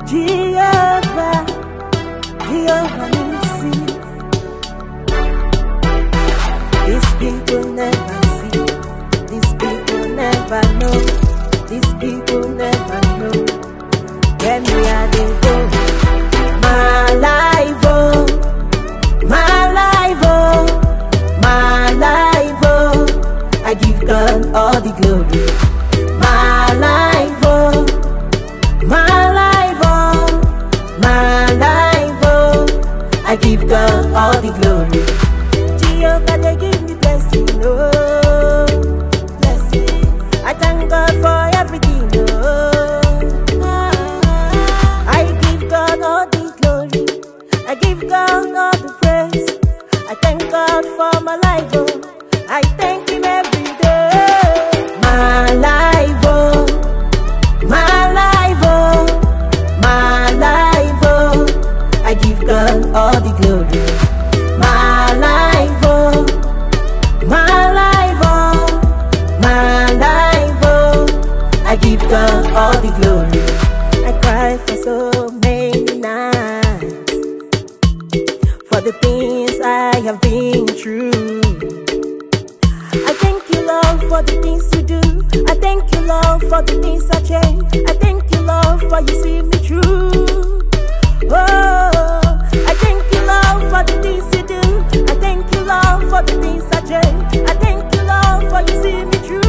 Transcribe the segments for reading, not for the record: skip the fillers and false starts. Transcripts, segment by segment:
Jehovah, Jehovah Nissi. These people never see, these people never know, these people never know where me are they go. My life, oh, my life, oh, my life, oh, I give God all the glory. My life, oh, my life, oh, my life, oh, I give God all the glory. Jehovah, they give me blessing, oh, blessing. I thank God for everything, oh. I give God all the glory. I give God all the praise. I thank God for my life, oh. I thank Him every day. My life, oh, my life, oh, my life, oh, I give God all the glory. My life, oh, my life, oh, my life, oh, I give God all the glory. I cry for so many nights for the things I have been through. I thank you, Lord, for the things you do. I thank you, Lord, for the things I change. I thank you, Lord, for you see me through. Oh, I thank you, Lord, for the things you do. I thank you, Lord, for the things I change. I thank you, Lord, for you see me through.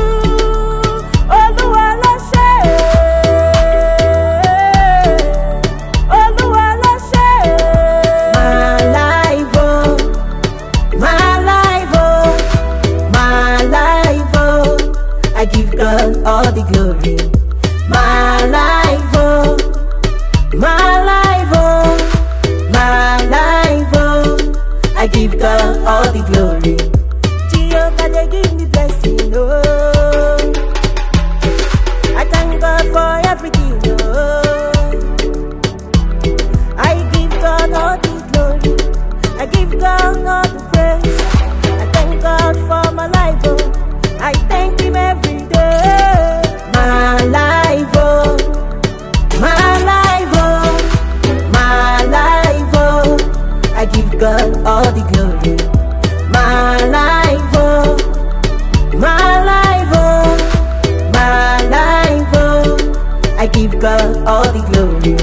I give God all the glory. My life, oh, my life, oh, my life, oh, I give God all the glory. Jehovah, they give me blessing, oh. I thank God for everything, oh. I give God all the glory. I give God all the praise. I thank God for my life, oh. I thank Him every day. My life, oh, my life, oh, my life, oh, I give God all the glory. My life, oh, my life, oh, my life, oh, I give God all the glory.